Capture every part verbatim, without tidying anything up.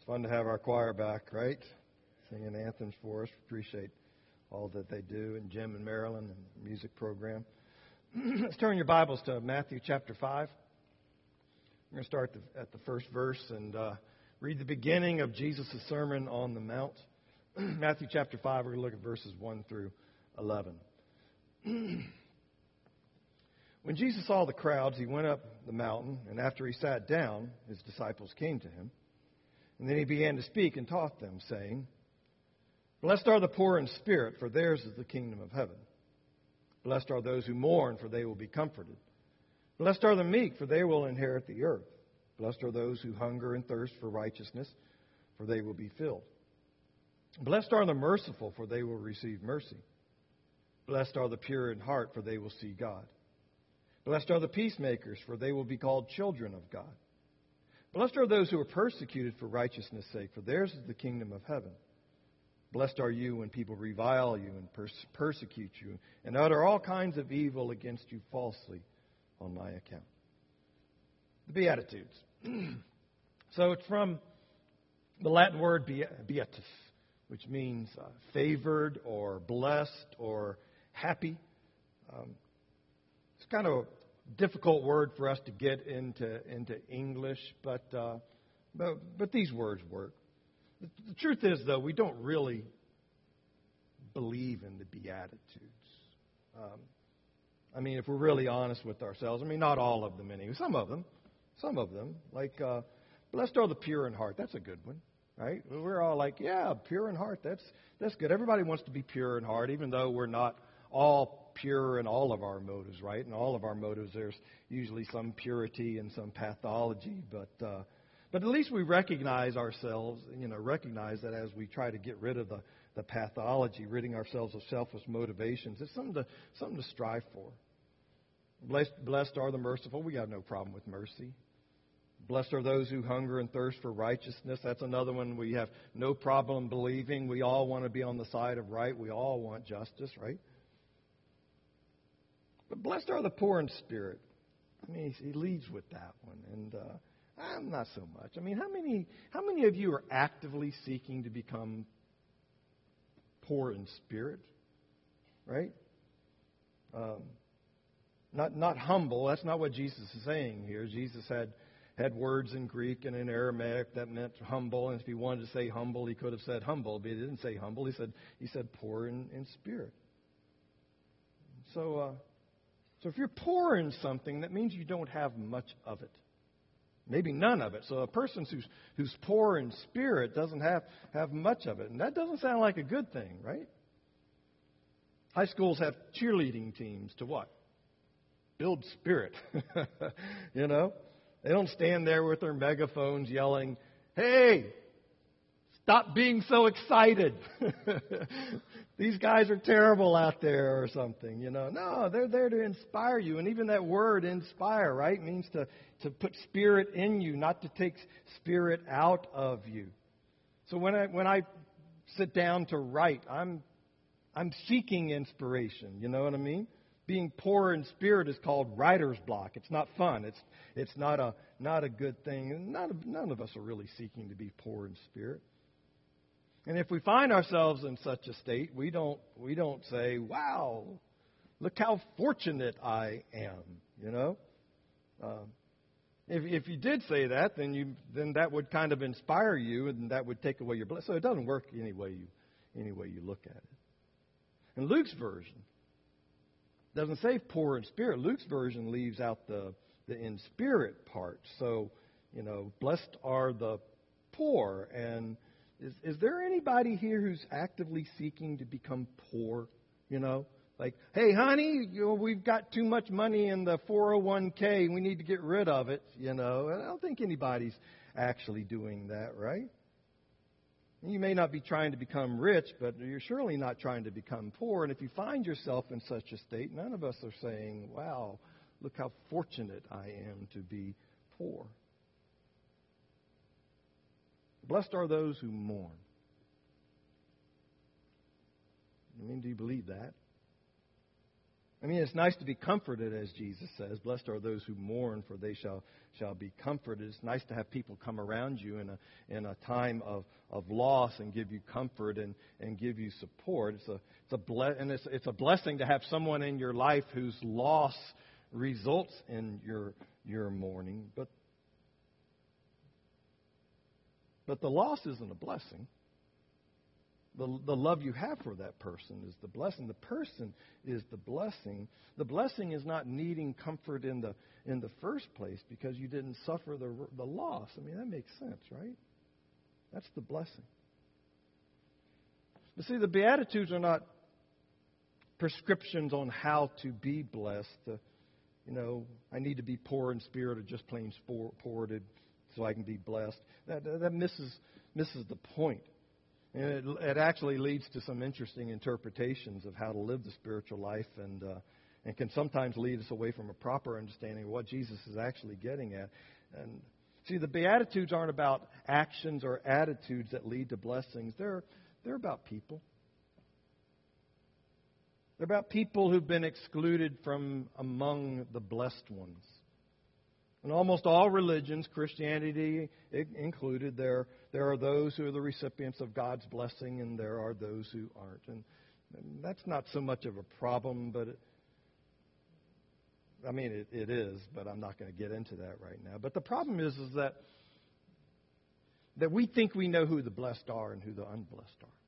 Fun to have our choir back, right? Singing anthems for us. Appreciate all that they do, and Jim and Marilyn and the music program. Let's turn your Bibles to Matthew chapter five. We're going to start the, at the first verse and uh, read the beginning of Jesus' Sermon on the Mount. Matthew chapter five, we're going to look at verses one through eleven. When Jesus saw the crowds, he went up the mountain, and after he sat down, his disciples came to him. And then he began to speak and taught them, saying, "Blessed are the poor in spirit, for theirs is the kingdom of heaven. Blessed are those who mourn, for they will be comforted. Blessed are the meek, for they will inherit the earth. Blessed are those who hunger and thirst for righteousness, for they will be filled. Blessed are the merciful, for they will receive mercy. Blessed are the pure in heart, for they will see God. Blessed are the peacemakers, for they will be called children of God. Blessed are those who are persecuted for righteousness' sake, for theirs is the kingdom of heaven. Blessed are you when people revile you and pers- persecute you and utter all kinds of evil against you falsely on my account." The Beatitudes. So it's from the Latin word beatus, which means uh, favored or blessed or happy. Um, it's kind of a difficult word for us to get into into English, but uh, but but these words work. The, the truth is, though, we don't really believe in the Beatitudes. Um, I mean, if we're really honest with ourselves, I mean, not all of them anyway. Some of them, some of them, like uh, blessed are the pure in heart. That's a good one, right? We're all like, yeah, pure in heart. That's that's good. Everybody wants to be pure in heart, even though we're not all pure in all of our motives, right? In all of our motives, there's usually some purity and some pathology, but uh, but at least we recognize ourselves, you know, recognize that as we try to get rid of the, the pathology, ridding ourselves of selfish motivations, it's something to something to strive for. Blessed, blessed are the merciful. We got no problem with mercy. Blessed are those who hunger and thirst for righteousness. That's another one we have no problem believing. We all want to be on the side of right. We all want justice, right? But blessed are the poor in spirit. I mean, he leads with that one, and uh, I'm not so much. I mean, how many how many of you are actively seeking to become poor in spirit, right? Um, not not humble. That's not what Jesus is saying here. Jesus had had words in Greek and in Aramaic that meant humble, and if he wanted to say humble, he could have said humble, but he didn't say humble. He said he said poor in, in spirit. So. Uh, So if you're poor in something, that means you don't have much of it. Maybe none of it. So a person who's who's poor in spirit doesn't have, have much of it. And that doesn't sound like a good thing, right? High schools have cheerleading teams to what? Build spirit. You know? They don't stand there with their megaphones yelling, "Hey, stop being so excited. These guys are terrible out there," or something, you know. No, they're there to inspire you. And even that word inspire, right, means to, to put spirit in you, not to take spirit out of you. So when I when I sit down to write, I'm I'm seeking inspiration, you know what I mean? Being poor in spirit is called writer's block. It's not fun. It's it's not a not a good thing. None of, none of us are really seeking to be poor in spirit. And if we find ourselves in such a state, we don't we don't say, "Wow, look how fortunate I am," you know. Um, if if you did say that, then you then that would kind of inspire you, and that would take away your blessing. So it doesn't work any way you any way you look at it. And Luke's version doesn't say poor in spirit. Luke's version leaves out the the in spirit part. So, you know, blessed are the poor. And Is, is there anybody here who's actively seeking to become poor? You know, like, "Hey, honey, you know, we've got too much money in the four oh one k. We need to get rid of it." You know, and I don't think anybody's actually doing that, right? You may not be trying to become rich, but you're surely not trying to become poor. And if you find yourself in such a state, none of us are saying, "Wow, look how fortunate I am to be poor." Blessed are those who mourn. I mean, do you believe that? I mean, it's nice to be comforted, as Jesus says. Blessed are those who mourn, for they shall shall be comforted. It's nice to have people come around you in a in a time of, of loss and give you comfort and, and give you support. It's a it's a ble- and it's it's a blessing to have someone in your life whose loss results in your your mourning. But but the loss isn't a blessing. The, the love you have for that person is the blessing. The person is the blessing. The blessing is not needing comfort in the in the first place because you didn't suffer the the loss. I mean, that makes sense, right? That's the blessing. But see, the Beatitudes are not prescriptions on how to be blessed. Uh, you know, I need to be poor in spirit or just plain poor, poor to, so I can be blessed. That that misses misses the point. And it, it actually leads to some interesting interpretations of how to live the spiritual life and uh, and can sometimes lead us away from a proper understanding of what Jesus is actually getting at. And see, the Beatitudes aren't about actions or attitudes that lead to blessings. They're, they're about people. They're about people who've been excluded from among the blessed ones. In almost all religions, Christianity included, there, there are those who are the recipients of God's blessing, and there are those who aren't. And, and that's not so much of a problem, but it, I mean, it, it is, but I'm not going to get into that right now. But the problem is, is that that we think we know who the blessed are and who the unblessed are.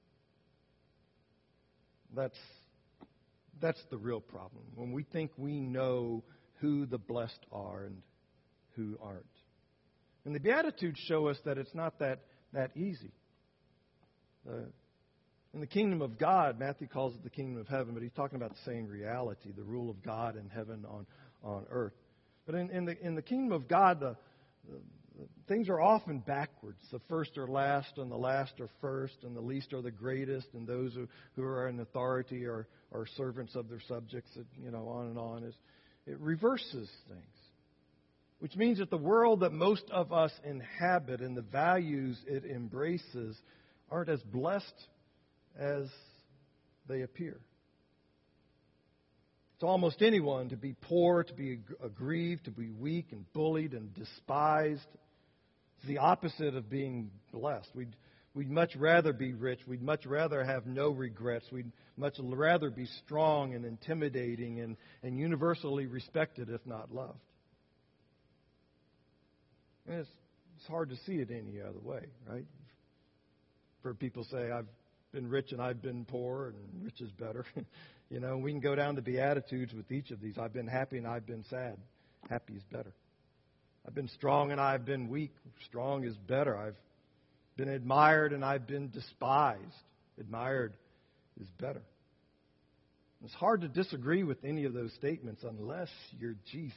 That's that's the real problem. When we think we know who the blessed are and who aren't. And the Beatitudes show us that it's not that, that easy. Uh, in the kingdom of God, Matthew calls it the kingdom of heaven, but he's talking about the same reality, the rule of God in heaven on, on earth. But in, in, the, in the kingdom of God, the, the, the things are often backwards. The first are last, and the last are first, and the least are the greatest, and those who, who are in authority are, are servants of their subjects, you know, on and on. It's, it reverses things. Which means that the world that most of us inhabit and the values it embraces aren't as blessed as they appear. To almost anyone, to be poor, to be aggrieved, to be weak and bullied and despised, it's the opposite of being blessed. We'd, we'd much rather be rich. We'd much rather have no regrets. We'd much rather be strong and intimidating and, and universally respected, if not loved. And it's, it's hard to see it any other way, right? For people say, I've been rich and I've been poor, and rich is better. You know, we can go down to Beatitudes with each of these. I've been happy and I've been sad. Happy is better. I've been strong and I've been weak. Strong is better. I've been admired and I've been despised. Admired is better. It's hard to disagree with any of those statements unless you're Jesus.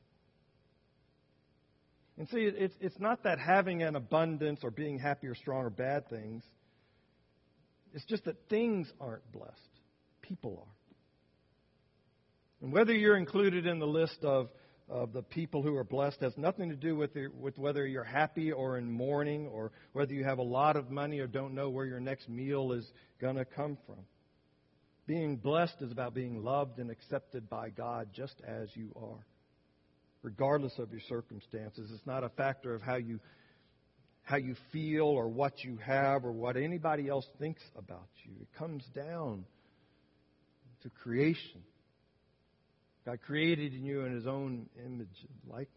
And see, it's, it's not that having an abundance or being happy or strong are bad things. It's just that things aren't blessed. People are. And whether you're included in the list of, of the people who are blessed has nothing to do with, the, with whether you're happy or in mourning or whether you have a lot of money or don't know where your next meal is going to come from. Being blessed is about being loved and accepted by God just as you are, regardless of your circumstances. It's not a factor of how you how you feel or what you have or what anybody else thinks about you. It comes down to creation. God created you in His own image and likeness.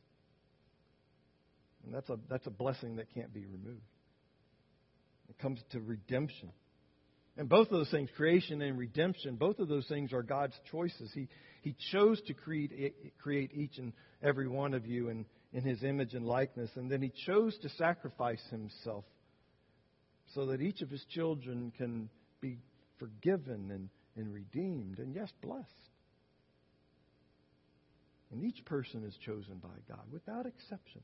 And that's a that's a blessing that can't be removed. It comes to redemption. And both of those things, creation and redemption, both of those things are God's choices. He He chose to create create each and every one of you in, in His image and likeness. And then He chose to sacrifice Himself so that each of His children can be forgiven and, and redeemed and, yes, blessed. And each person is chosen by God without exception.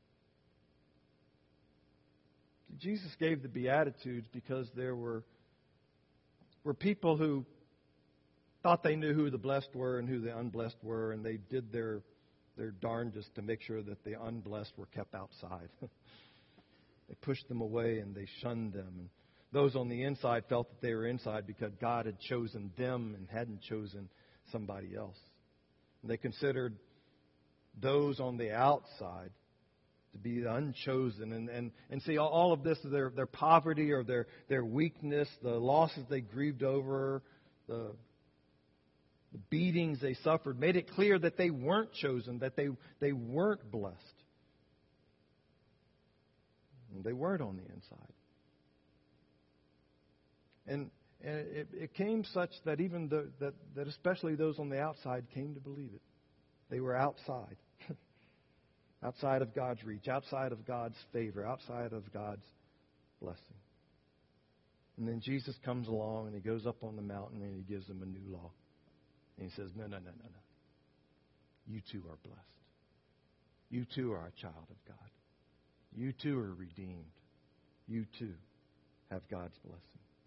Jesus gave the Beatitudes because there were, were people who thought they knew who the blessed were and who the unblessed were, and they did their their darndest to make sure that the unblessed were kept outside. They pushed them away and they shunned them. And those on the inside felt that they were inside because God had chosen them and hadn't chosen somebody else. And they considered those on the outside to be unchosen. And, and, and see, all, all of this, their, their poverty or their, their weakness, the losses they grieved over, the, the beatings they suffered, made it clear that they weren't chosen, that they, they weren't blessed. And they weren't on the inside. And, and it, it came such that even the, that, that especially those on the outside came to believe it. They were outside. Outside of God's reach, outside of God's favor, outside of God's blessing. And then Jesus comes along and He goes up on the mountain and He gives them a new law. And He says, no, no, no, no, no. You too are blessed. You too are a child of God. You too are redeemed. You too have God's blessing.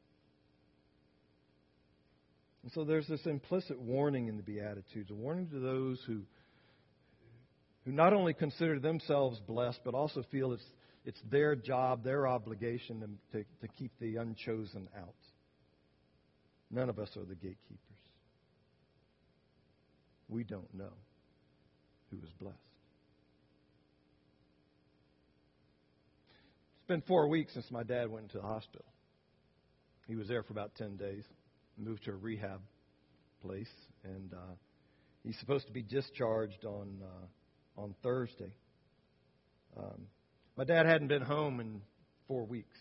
And so there's this implicit warning in the Beatitudes, a warning to those who who not only consider themselves blessed, but also feel it's it's their job, their obligation to, to, to keep the unchosen out. None of us are the gatekeepers. We don't know who is blessed. It's been four weeks since my dad went into the hospital. He was there for about ten days, moved to a rehab place, and uh, he's supposed to be discharged on uh, on Thursday. Um, my dad hadn't been home in four weeks,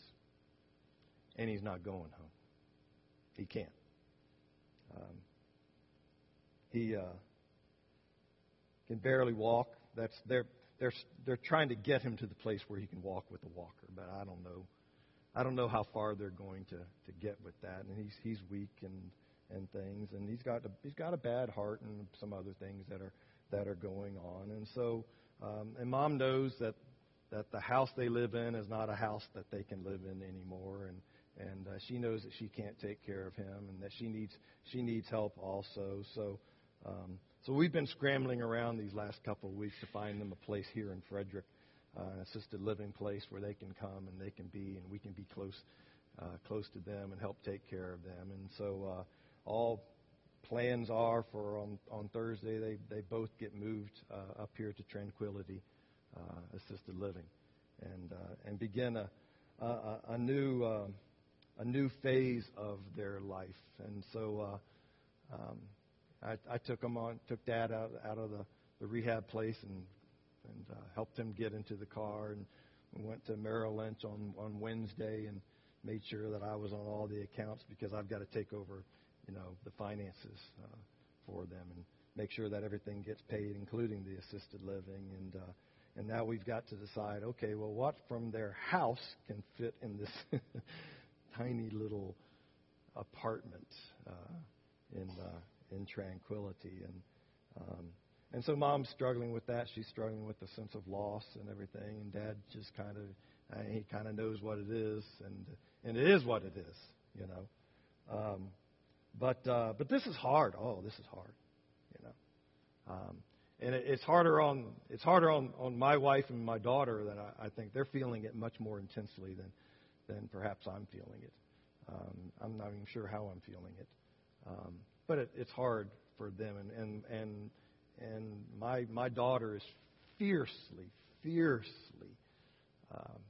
and he's not going home. He can't. Um, he uh, can barely walk. That's they're they're they're trying to get him to the place where he can walk with a walker, but I don't know. I don't know how far they're going to, to get with that. And he's he's weak and, and things, and he's got a, he's got a bad heart and some other things that are that are going on. And so, um, and Mom knows that that the house they live in is not a house that they can live in anymore, and and uh, she knows that she can't take care of him, and that she needs she needs help also. So, um, so we've been scrambling around these last couple of weeks to find them a place here in Frederick. Uh, an assisted living place where they can come and they can be, and we can be close, uh, close to them and help take care of them. And so, uh, all plans are for on, on Thursday they, they both get moved uh, up here to Tranquility uh, Assisted Living, and uh, and begin a a, a new uh, a new phase of their life. And so, uh, um, I, I took them on, took Dad out out of the, the rehab place and. and uh, helped him get into the car, and we went to Merrill Lynch on, on Wednesday and made sure that I was on all the accounts, because I've got to take over, you know, the finances uh, for them and make sure that everything gets paid, including the assisted living. And uh, and now we've got to decide, okay, well, what from their house can fit in this tiny little apartment uh, in uh, in Tranquility. And um, And so Mom's struggling with that. She's struggling with the sense of loss and everything. And Dad just kind of, uh, he kind of knows what it is, and and it is what it is, you know. Um, but uh, but this is hard. Oh, this is hard, you know. Um, and it, it's harder on it's harder on, on my wife and my daughter. That I, I think they're feeling it much more intensely than than perhaps I'm feeling it. Um, I'm not even sure how I'm feeling it, um, but it, it's hard for them. And and and And my my daughter is fiercely, fiercely, um,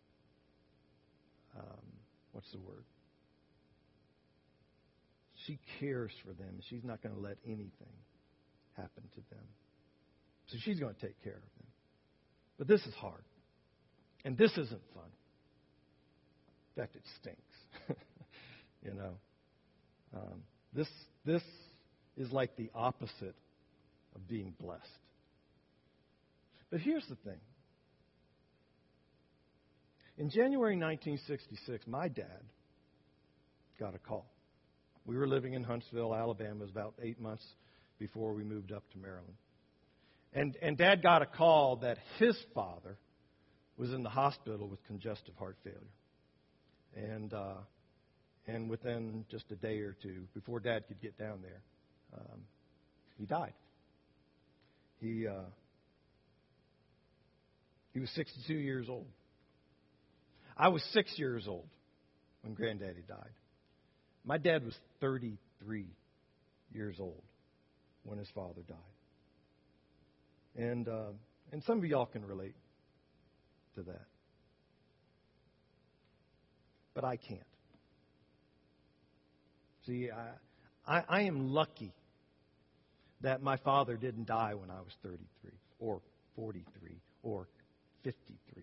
um, what's the word? She cares for them. She's not going to let anything happen to them. So she's going to take care of them. But this is hard. And this isn't fun. In fact, it stinks. you know. Um, this this is like the opposite of being blessed. But here's the thing. In January nineteen sixty-six, my dad got a call. We were living in Huntsville, Alabama. It was about eight months before we moved up to Maryland. And, and Dad got a call that his father was in the hospital with congestive heart failure. And uh, and within just a day or two, before Dad could get down there, um, he died. He uh, he was sixty-two years old. I was six years old when Granddaddy died. My dad was thirty-three years old when his father died. And uh, and some of y'all can relate to that. But I can't. See, I, I, I am lucky that my father didn't die when I was thirty-three or forty-three or fifty-three.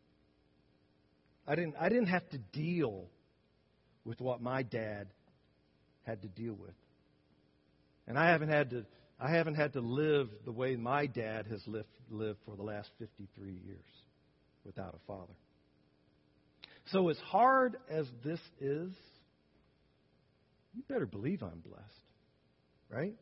I didn't, I didn't have to deal with what my dad had to deal with. And I haven't had to I haven't had to live the way my dad has lived, lived for the last fifty-three years without a father. So as hard as this is, you better believe I'm blessed, right?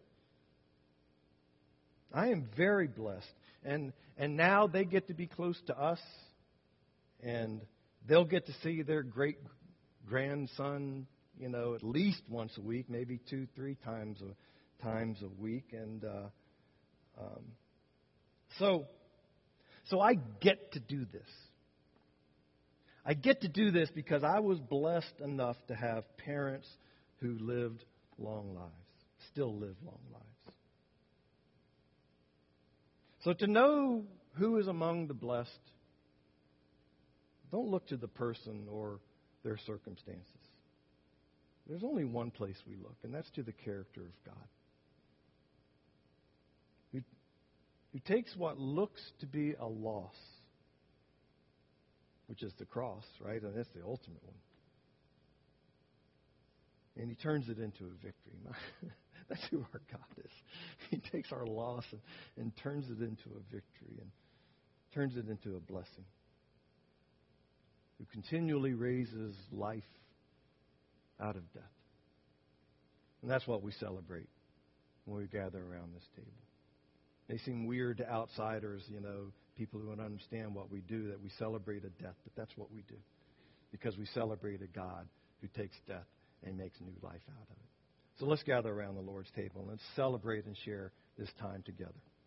I am very blessed. And and now they get to be close to us, and they'll get to see their great grandson, you know, at least once a week, maybe two, three times a times a week, and uh, um, so so I get to do this. I get to do this because I was blessed enough to have parents who lived long lives, still live long lives. So to know who is among the blessed, don't look to the person or their circumstances. There's only one place we look, and that's to the character of God, who, who takes what looks to be a loss, which is the cross, right? And that's the ultimate one. And he turns it into a victory. That's who our God is. He takes our loss and, and turns it into a victory and turns it into a blessing. Who continually raises life out of death. And that's what we celebrate when we gather around this table. It may seem weird to outsiders, you know, people who don't understand what we do, that we celebrate a death, but that's what we do. Because we celebrate a God who takes death and makes new life out of it. So let's gather around the Lord's table and let's celebrate and share this time together.